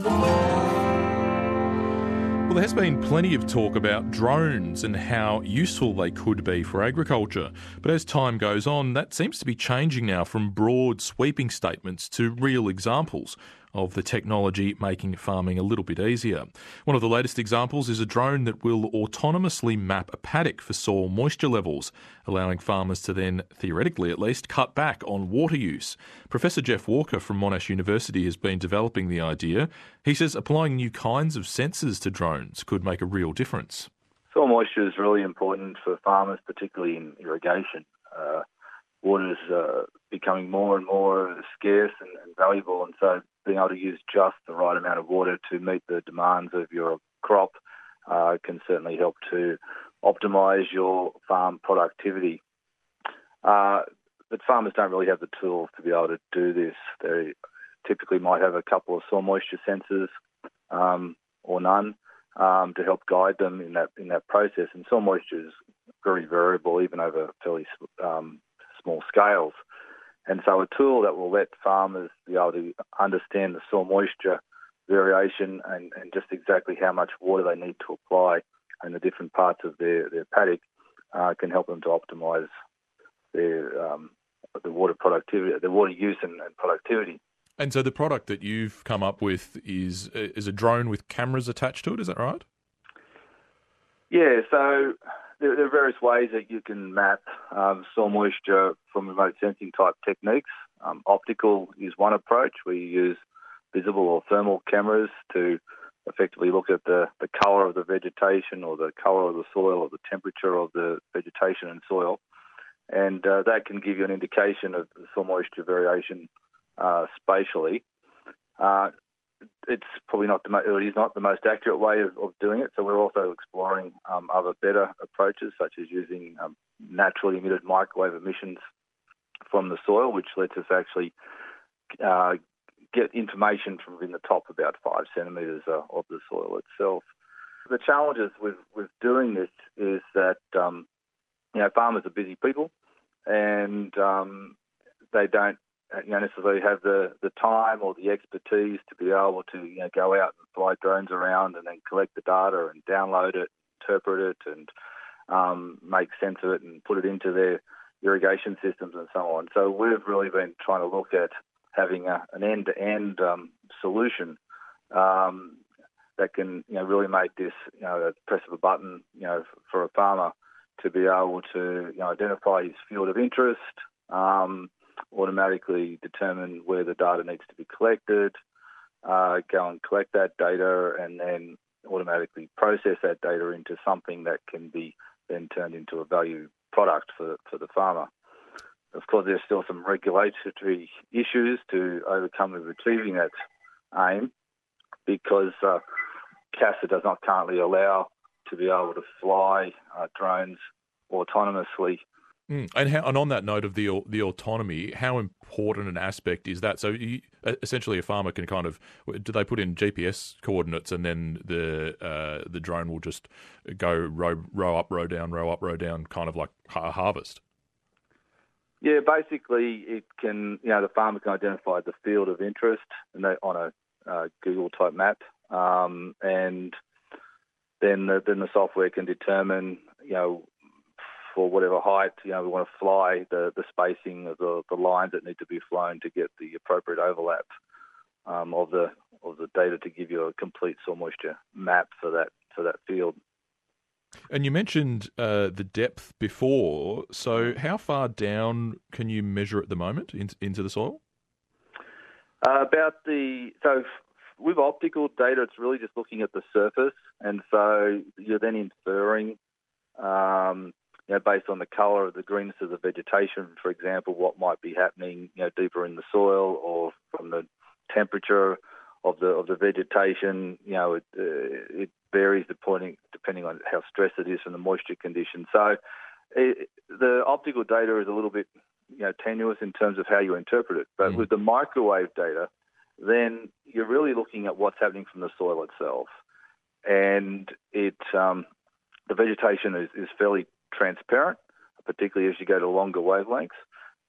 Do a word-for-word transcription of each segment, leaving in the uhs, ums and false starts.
Well, there has been plenty of talk about drones and how useful they could be for agriculture. But as time goes on, that seems to be changing now from broad, sweeping statements to real examples of the technology making farming a little bit easier. One of the latest examples is a drone that will autonomously map a paddock for soil moisture levels, allowing farmers to then, theoretically at least, cut back on water use. Professor Jeff Walker from Monash University has been developing the idea. He says applying new kinds of sensors to drones could make a real difference. Soil moisture is really important for farmers, particularly in irrigation. Uh, water is uh, becoming more and more scarce and, and valuable, and so being able to use just the right amount of water to meet the demands of your crop uh, can certainly help to optimise your farm productivity. Uh, but farmers don't really have the tools to be able to do this. They typically might have a couple of soil moisture sensors um, or none um, to help guide them in that in that process. And soil moisture is very variable, even over fairly um, small scales. And so a tool that will let farmers be able to understand the soil moisture variation and, and just exactly how much water they need to apply in the different parts of their, their paddock uh, can help them to optimise their um, the water productivity, the water use and, and productivity. And so the product that you've come up with is is a drone with cameras attached to it, is that right? Yeah, so there, there are various ways that you can map um, soil moisture from remote sensing type techniques. Um, optical is one approach where you use visible or thermal cameras to effectively look at the, the colour of the vegetation or the colour of the soil or the temperature of the vegetation and soil. And uh, that can give you an indication of the soil moisture variation uh, spatially. Uh, it's probably not the mo- it is not the most accurate way of, of doing it. So we're also exploring um, other better approaches, such as using um, naturally emitted microwave emissions from the soil, which lets us actually uh, get information from within the top about five centimetres uh, of the soil itself. The challenges with, with doing this is that um, you know farmers are busy people, and um, they don't you know, necessarily have the, the time or the expertise to be able to you know go out and fly drones around and then collect the data and download it, interpret it, and um, make sense of it and put it into their irrigation systems and so on. So we've really been trying to look at having a, an end-to-end um, solution um, that can you know really make this you know a press of a button you know for a farmer to be able to you know identify his field of interest. Um, automatically determine where the data needs to be collected, uh, go and collect that data, and then automatically process that data into something that can be then turned into a value product for, for the farmer. Of course, there's still some regulatory issues to overcome with achieving that aim because uh, CASA does not currently allow to be able to fly uh, drones autonomously. Mm. And, how, and on that note of the the autonomy, how important an aspect is that? So you, essentially, a farmer can kind of do they put in G P S coordinates, and then the uh, the drone will just go row row up, row down, row up, row down, kind of like a harvest. Yeah, basically, it can you know the farmer can identify the field of interest and they, on a uh, Google type map, um, and then the, then the software can determine you know. for whatever height, you know, we want to fly, the, the spacing of the, the lines that need to be flown to get the appropriate overlap um, of the of the data to give you a complete soil moisture map for that for that field. And you mentioned uh, the depth before. So how far down can you measure at the moment in, into the soil? Uh, about the so with optical data, it's really just looking at the surface, and so you're then inferring. Um, You know, based on the colour of the greenness of the vegetation, for example, what might be happening, you know, deeper in the soil, or from the temperature of the of the vegetation. You know, it, uh, it varies depending depending on how stressed it is from the moisture conditions. So, it, the optical data is a little bit, you know, tenuous in terms of how you interpret it. But mm. with the microwave data, then you're really looking at what's happening from the soil itself, and it um, the vegetation is, is fairly transparent, particularly as you go to longer wavelengths.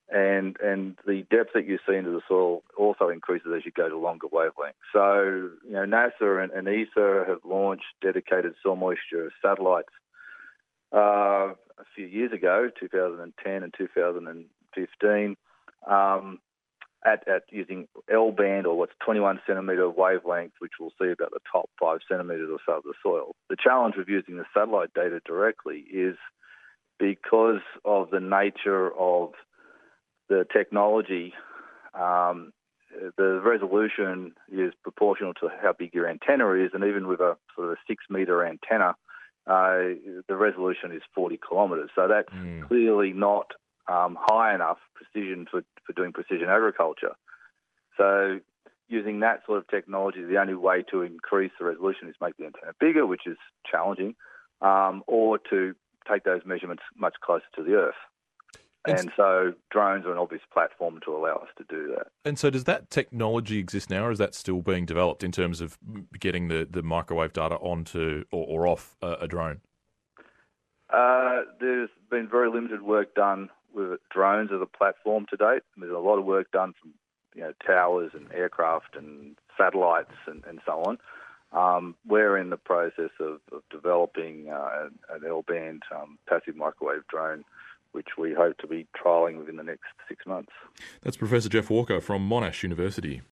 And and the depth that you see into the soil also increases as you go to longer wavelengths. So, you know, NASA and, and E S A have launched dedicated soil moisture satellites uh, a few years ago, two thousand ten and two thousand fifteen, um, at, at using L-band, or what's twenty-one centimetre wavelength, which will see about the top five centimetres or so of the soil. The challenge with using the satellite data directly is because of the nature of the technology, um, the resolution is proportional to how big your antenna is, and even with a sort of a six-metre antenna, uh, the resolution is forty kilometres. So that's mm. clearly not um, high enough precision for, for doing precision agriculture. So using that sort of technology, the only way to increase the resolution is make the antenna bigger, which is challenging, um, or to take those measurements much closer to the Earth. And, and so drones are an obvious platform to allow us to do that. And so does that technology exist now, or is that still being developed in terms of getting the, the microwave data onto or, or off a, a drone? Uh, there's been very limited work done with drones as a platform to date. There's a lot of work done from you know towers and aircraft and satellites and, and so on. Um, we're in the process of, of developing uh, an L-band um, passive microwave drone, which we hope to be trialling within the next six months. That's Professor Jeff Walker from Monash University.